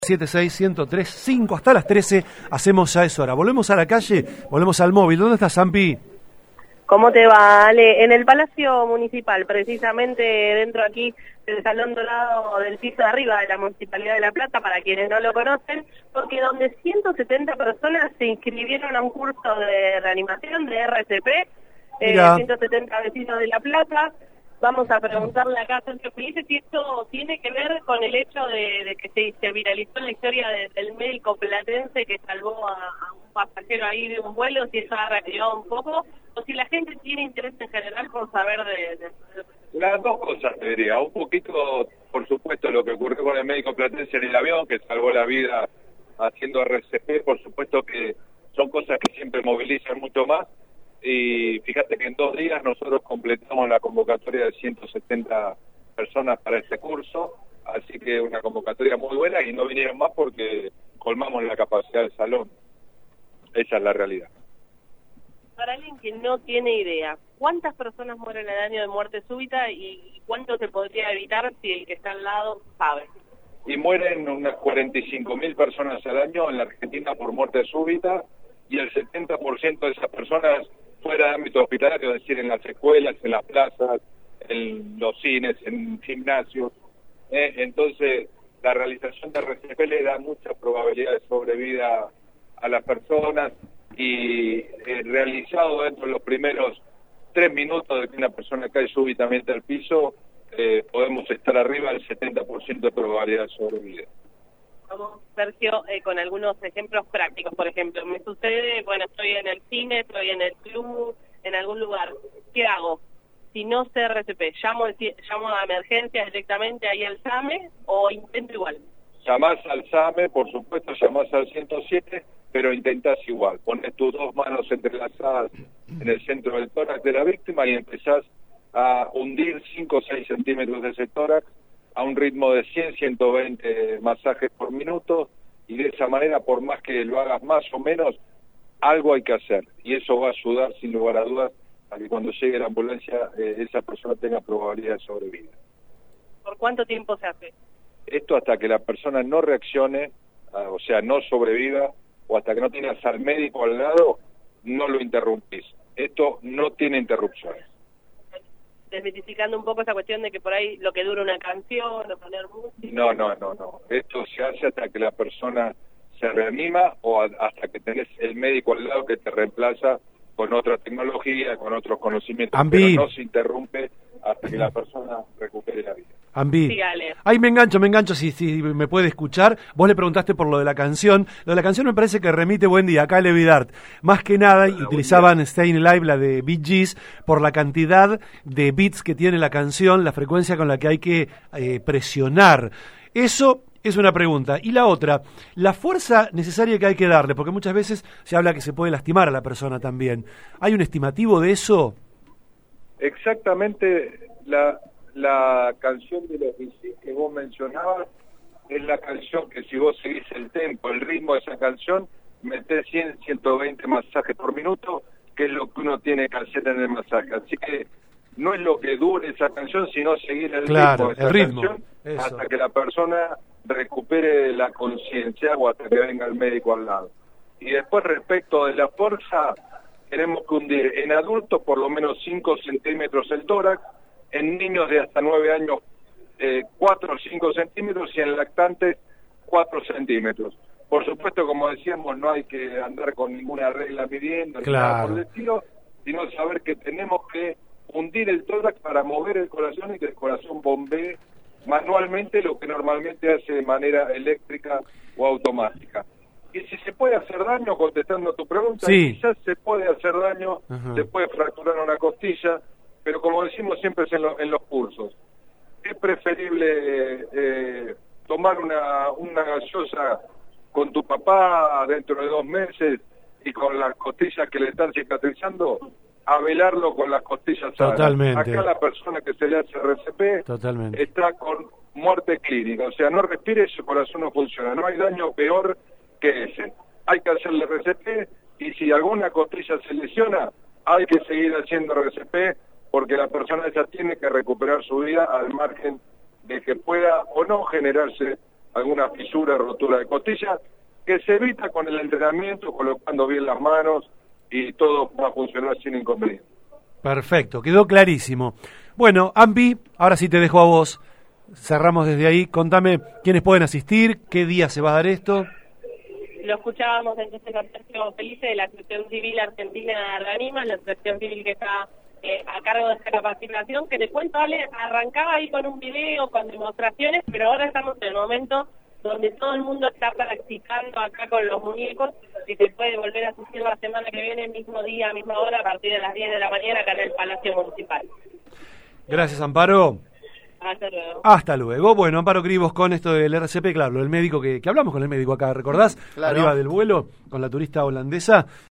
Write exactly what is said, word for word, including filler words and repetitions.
setenta y seis, ciento tres punto cinco hasta las trece, hacemos ya eso ahora. Volvemos a la calle, volvemos al móvil. ¿Dónde estás, Zampi? ¿Cómo te va, Ale? En el Palacio Municipal, precisamente dentro aquí del Salón Dorado del piso de arriba de la Municipalidad de La Plata, para quienes no lo conocen, porque donde ciento setenta personas se inscribieron a un curso de reanimación de R C P, eh, ciento setenta vecinos de La Plata. Vamos a preguntarle acá a Sergio Felice si esto tiene que ver con el hecho de, de que se, se viralizó la historia de, del médico platense que salvó a, a un pasajero ahí de un vuelo, si eso ha reactivado un poco, o si la gente tiene interés en general por saber de... de, de... Las dos cosas, te diría. Un poquito, por supuesto, lo que ocurrió con el médico platense en el avión, que salvó la vida haciendo R C P, por supuesto que son cosas que siempre movilizan mucho más. Y fíjate que en dos días nosotros completamos la convocatoria de ciento setenta personas para este curso, así que una convocatoria muy buena, y no vinieron más porque colmamos la capacidad del salón. Esa es la realidad. Para alguien que no tiene idea, ¿cuántas personas mueren al año de muerte súbita y cuánto se podría evitar si el que está al lado sabe? Y mueren unas cuarenta y cinco mil personas al año en la Argentina por muerte súbita, y el setenta por ciento de esas personas fuera de ámbito hospitalario, es decir, en las escuelas, en las plazas, en los cines, en gimnasios. ¿eh? Entonces, la realización de R C P le da mucha probabilidad de sobrevida a las personas, y eh, realizado dentro de los primeros tres minutos de que una persona cae súbitamente al piso, eh, podemos estar arriba del setenta por ciento de probabilidad de sobrevida. Vamos, Sergio, eh, con algunos ejemplos prácticos. Por ejemplo, me sucede, bueno, estoy en el cine, estoy en el club, en algún lugar. ¿Qué hago? Si no sé R C P, ¿llamo, llamo a emergencias directamente ahí al SAME o intento igual? Llamás al SAME, por supuesto, llamás al ciento siete, pero intentás igual. Pones tus dos manos entrelazadas en el centro del tórax de la víctima y empezás a hundir cinco o seis centímetros de ese tórax a un ritmo de cien a ciento veinte masajes por minuto, y de esa manera, por más que lo hagas más o menos, algo hay que hacer, y eso va a ayudar sin lugar a dudas a que cuando llegue la ambulancia eh, esa persona tenga probabilidad de sobrevivir. ¿Por cuánto tiempo se hace? Esto hasta que la persona no reaccione, o sea, no sobreviva, o hasta que no tengas al médico al lado, no lo interrumpís. Esto no tiene interrupciones. Desmitificando un poco esa cuestión de que por ahí lo que dura una canción o poner música. No, no, no, no. Esto se hace hasta que la persona se reanima o a, hasta que tenés el médico al lado que te reemplaza con otra tecnología, con otros conocimientos. Ambi. Pero no se interrumpe hasta que la persona recupere la vida. Ambi. Sí, ahí me engancho, me engancho, si, si me puede escuchar. Vos le preguntaste por lo de la canción. Lo de la canción me parece que remite Buen Día, acá Levi Dart. Más que nada, Hola, utilizaban Staying Alive, la de Bee Gees, por la cantidad de beats que tiene la canción, la frecuencia con la que hay que eh, presionar. Eso es una pregunta. Y la otra, la fuerza necesaria que hay que darle, porque muchas veces se habla que se puede lastimar a la persona también. ¿Hay un estimativo de eso? Exactamente. La, la canción de los B C que vos mencionabas es la canción que, si vos seguís el tempo, el ritmo de esa canción, metés cien, ciento veinte masajes por minuto, que es lo que uno tiene que hacer en el masaje. Así que no es lo que dure esa canción, sino seguir el claro, ritmo de esa el ritmo, canción eso. Hasta que la persona recupere la conciencia o hasta que venga el médico al lado. Y después, respecto de la fuerza, tenemos que hundir en adultos por lo menos cinco centímetros el tórax, en niños de hasta nueve años eh, cuatro o cinco centímetros, y en lactantes cuatro centímetros. Por supuesto, como decíamos, no hay que andar con ninguna regla midiendo, claro, ni nada por el estilo, sino saber que tenemos que hundir el tórax para mover el corazón y que el corazón bombee manualmente, lo que normalmente hace de manera eléctrica o automática. Y si se puede hacer daño, contestando a tu pregunta, sí, quizás se puede hacer daño, uh-huh. se puede fracturar una costilla, pero como decimos siempre en, lo, en los cursos, es preferible eh, tomar una, una gaseosa con tu papá dentro de dos meses y con las costillas que le están cicatrizando, a velarlo con las costillas sanas. Totalmente. Acá la persona que se le hace R C P Totalmente. está con muerte clínica, o sea, no respire, su corazón no funciona, no hay daño peor que ese. Hay que hacerle R C P, y si alguna costilla se lesiona, hay que seguir haciendo R C P, porque la persona esa tiene que recuperar su vida al margen de que pueda o no generarse alguna fisura, rotura de costilla, que se evita con el entrenamiento, colocando bien las manos y todo va a funcionar sin inconveniente. Perfecto, quedó clarísimo. Bueno, Ampi, ahora sí te dejo a vos. Cerramos desde ahí. Contame quiénes pueden asistir, qué día se va a dar esto. Lo escuchábamos entonces a Sergio Felice de la Asociación Civil Argentina de Reanima, la asociación civil que está eh, a cargo de esta capacitación, que te cuento, Ale, arrancaba ahí con un video, con demostraciones, pero ahora estamos en el momento donde todo el mundo está practicando acá con los muñecos, y se puede volver a asistir la semana que viene, mismo día, misma hora, a partir de las diez de la mañana, acá en el Palacio Municipal. Gracias, Amparo. Hasta luego. Hasta luego. Bueno, Amparo Cribos con esto del R C P, claro, el médico que, que hablamos con el médico acá, ¿recordás? Claro. Arriba del vuelo, con la turista holandesa.